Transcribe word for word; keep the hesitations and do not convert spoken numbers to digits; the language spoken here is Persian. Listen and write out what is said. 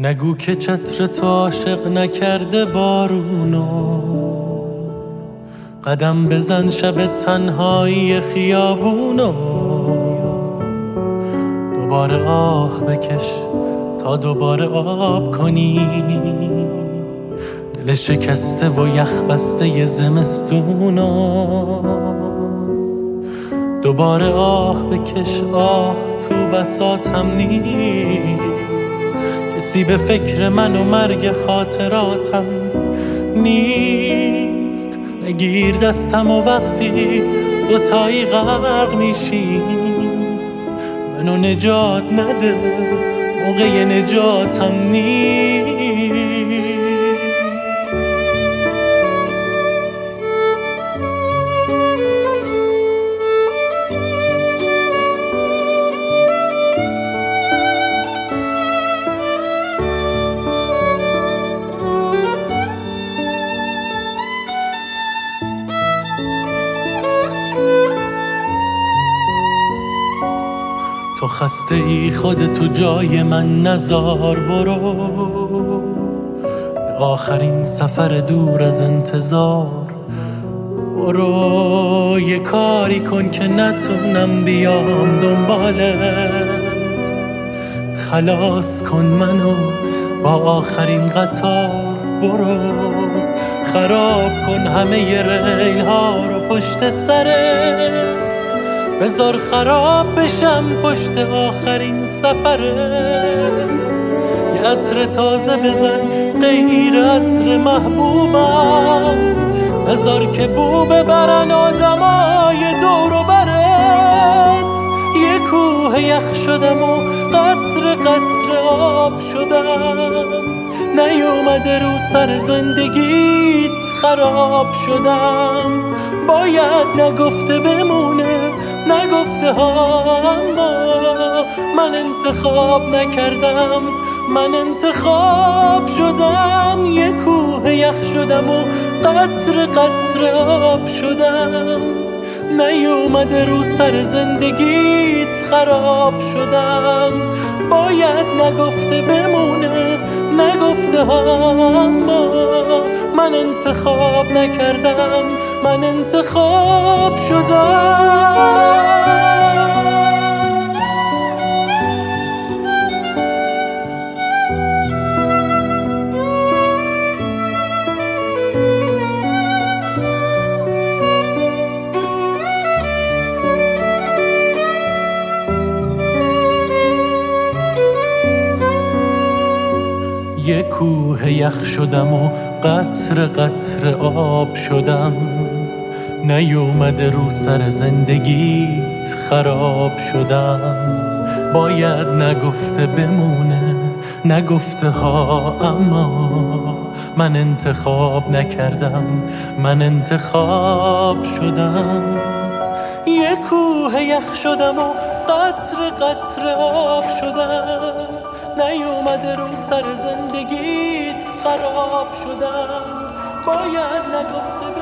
نگو که چتر تو عاشق نکرده بارونو، قدم بزن شب تنهایی خیابونو. دوباره آه بکش تا دوباره آب کنی دل شکسته و یخ بسته ی زمستونو. دوباره آه بکش، آه تو بساطم نیست، کسی به فکر من و مرگ خاطراتم نیست. نگیر دستم و وقتی دوتایی غرق میشیم منو نجات نده، موقع نجاتم نیست. تو خسته ای خودتو جای من نزار، برو به آخرین سفر دور از انتظار. برو یه کاری کن که نتونم بیام دنبالت، خلاص کن منو با آخرین قطار. برو خراب کن همه ی ریل ها رو پشت سرت، بذار خراب بشم پشت آخرین سفرت. یه عطر تازه بزن غیر عطر محبوبم، بذار که بو ببرن آدمای دور و برت. یه کوه یخ شدم و قطر قطر آب شدم، نیومده رو سر زندگیت خراب شدم. باید نگفته بمونه، نگفته ها، اما من انتخاب نکردم، من انتخاب شدم. یه کوه یخ شدم و قطر قطر آب شدم، نیومده رو سر زندگیت خراب شدم. باید نگفته بمونه، نگفته ها، اما من انتخاب نکردم، من انتخاب شدم. یه کوه یخ شدم و قطر قطر آب شدم، نیومده رو سر زندگیت خراب شدم. باید نگفته بمونه، نگفته ها، اما من انتخاب نکردم، من انتخاب شدم. یه کوه یخ شدم و قطر قطر آب شدم، نیومده رو سر زندگیت خراب شدم. باید نگفته